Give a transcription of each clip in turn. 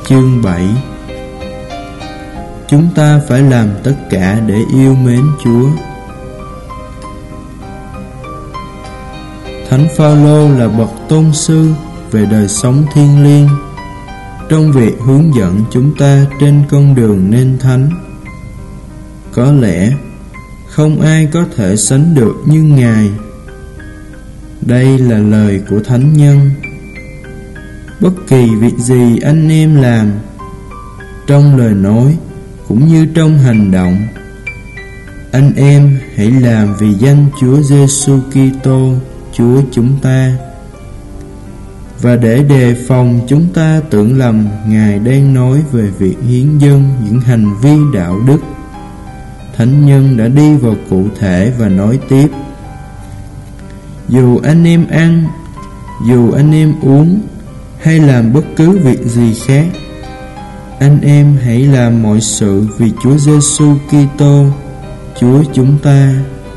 chương 7. Chúng ta phải làm tất cả để yêu mến Chúa. Thánh Phaolô là bậc tôn sư về đời sống thiêng liêng trong việc hướng dẫn chúng ta trên con đường nên thánh. Có lẽ không ai có thể sánh được như Ngài. Đây là lời của thánh nhân. Bất kỳ việc gì anh em làm, trong lời nói cũng như trong hành động, anh em hãy làm vì danh Chúa Giêsu Kitô, Chúa chúng ta. Và để đề phòng chúng ta tưởng lầm Ngài đang nói về việc hiến dâng những hành vi đạo đức, thánh nhân đã đi vào cụ thể và nói tiếp: dù anh em ăn, dù anh em uống, hay làm bất cứ việc gì khác, anh em hãy làm mọi sự vì Chúa Giêsu Kitô, Chúa chúng ta.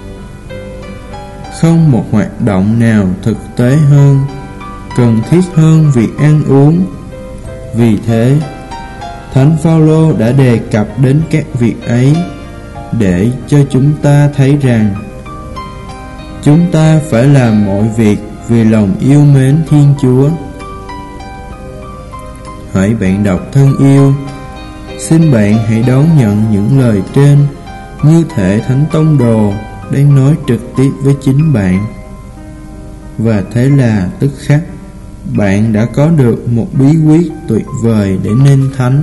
Không một hoạt động nào thực tế hơn, cần thiết hơn việc ăn uống. Vì thế, Thánh Phaolô đã đề cập đến các việc ấy để cho chúng ta thấy rằng chúng ta phải làm mọi việc vì lòng yêu mến Thiên Chúa. Hỡi bạn đọc thân yêu, xin bạn hãy đón nhận những lời trên như thể Thánh Tông Đồ đang nói trực tiếp với chính bạn. Và thế là tức khắc bạn đã có được một bí quyết tuyệt vời để nên thánh.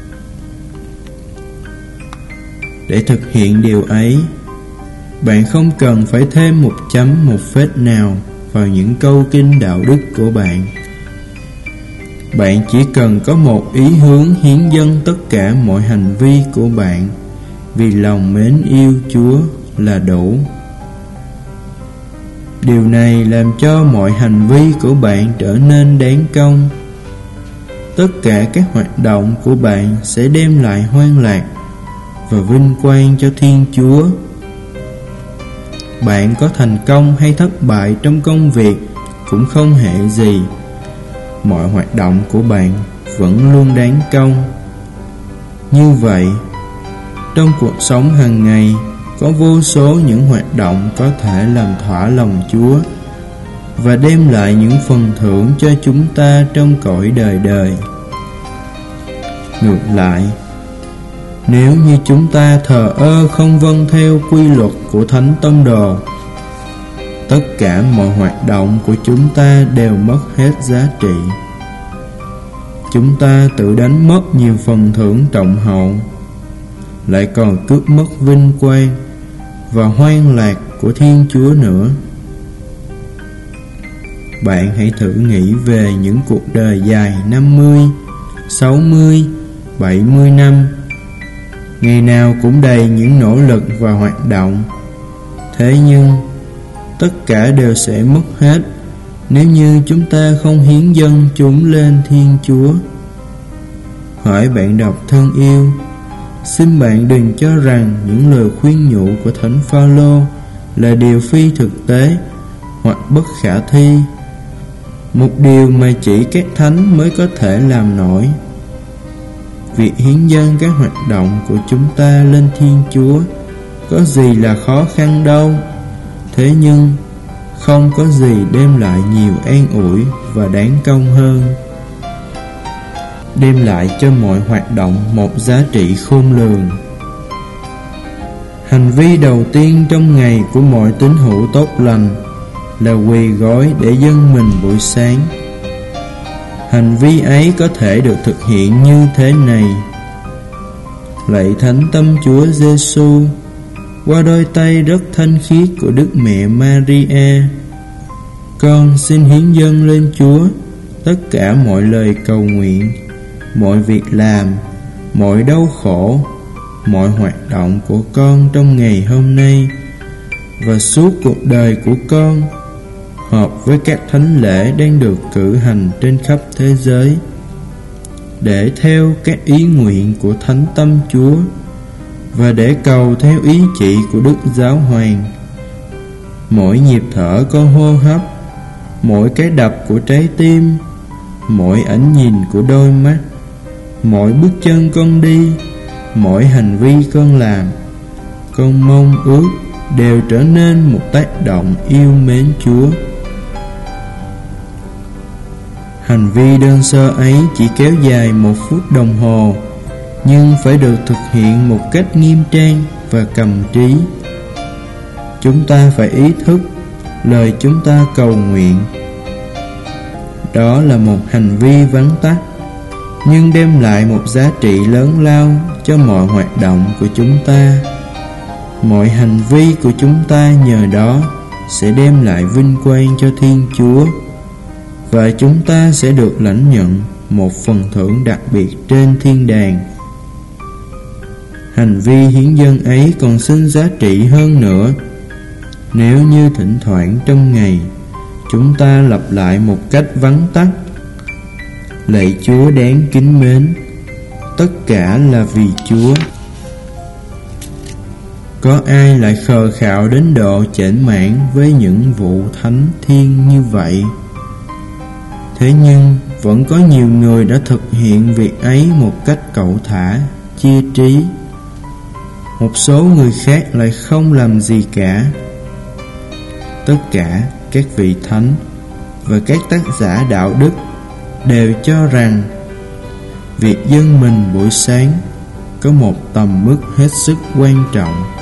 Để thực hiện điều ấy, bạn không cần phải thêm một chấm một phết nào vào những câu kinh đạo đức của bạn. Bạn chỉ cần có một ý hướng hiến dâng tất cả mọi hành vi của bạn vì lòng mến yêu Chúa là đủ. Điều này làm cho mọi hành vi của bạn trở nên đáng công. Tất cả các hoạt động của bạn sẽ đem lại hoan lạc và vinh quang cho Thiên Chúa. Bạn có thành công hay thất bại trong công việc cũng không hề gì. Mọi hoạt động của bạn vẫn luôn đáng công. Như vậy, trong cuộc sống hàng ngày có vô số những hoạt động có thể làm thỏa lòng Chúa và đem lại những phần thưởng cho chúng ta trong cõi đời đời. Ngược lại, nếu như chúng ta thờ ơ không vâng theo quy luật của Thánh Tông Đồ, tất cả mọi hoạt động của chúng ta đều mất hết giá trị. Chúng ta tự đánh mất nhiều phần thưởng trọng hậu, lại còn cướp mất vinh quang và hoan lạc của Thiên Chúa nữa. Bạn hãy thử nghĩ về những cuộc đời dài 50, 60, 70 năm, ngày nào cũng đầy những nỗ lực và hoạt động. Thế nhưng tất cả đều sẽ mất hết nếu như chúng ta không hiến dâng chúng lên Thiên Chúa. Hỏi bạn đọc thân yêu, xin bạn đừng cho rằng những lời khuyên nhủ của Thánh Phaolô là điều phi thực tế hoặc bất khả thi, một điều mà chỉ các thánh mới có thể làm nổi. Việc hiến dâng các hoạt động của chúng ta lên Thiên Chúa có gì là khó khăn đâu. Thế nhưng không có gì đem lại nhiều an ủi và đáng công hơn, đem lại cho mọi hoạt động một giá trị khôn lường. Hành vi đầu tiên trong ngày của mọi tín hữu tốt lành là quỳ gối để dâng mình buổi sáng. Hành vi ấy có thể được thực hiện như thế này: lạy Thánh Tâm Chúa Giêsu, qua đôi tay rất thanh khiết của Đức Mẹ Maria, con xin hiến dâng lên Chúa tất cả mọi lời cầu nguyện, mọi việc làm, mọi đau khổ, mọi hoạt động của con trong ngày hôm nay và suốt cuộc đời của con, hợp với các thánh lễ đang được cử hành trên khắp thế giới, để theo các ý nguyện của Thánh Tâm Chúa và để cầu theo ý chỉ của Đức Giáo Hoàng. Mỗi nhịp thở con hô hấp, mỗi cái đập của trái tim, mỗi ánh nhìn của đôi mắt, Mỗi bước chân con đi, mỗi hành vi con làm, con mong ước đều trở nên một tác động yêu mến Chúa. Hành vi đơn sơ ấy chỉ kéo dài 1 phút đồng hồ, nhưng phải được thực hiện một cách nghiêm trang và cầm trí. Chúng ta phải ý thức lời chúng ta cầu nguyện. Đó là một hành vi vắn tắt, nhưng đem lại một giá trị lớn lao cho mọi hoạt động của chúng ta. Mọi hành vi của chúng ta nhờ đó sẽ đem lại vinh quang cho Thiên Chúa, và chúng ta sẽ được lãnh nhận một phần thưởng đặc biệt trên thiên đàng. Hành vi hiến dâng ấy còn sinh giá trị hơn nữa nếu như thỉnh thoảng trong ngày chúng ta lặp lại một cách vắn tắt: Lạy Chúa đáng kính mến, tất cả là vì Chúa. Có ai lại khờ khạo đến độ chểnh mãn với những vụ thánh thiêng như vậy? Thế nhưng vẫn có nhiều người đã thực hiện việc ấy một cách cẩu thả, chia trí. Một số người khác lại không làm gì cả. Tất cả các vị thánh và các tác giả đạo đức đều cho rằng việc dâng mình buổi sáng có một tầm mức hết sức quan trọng.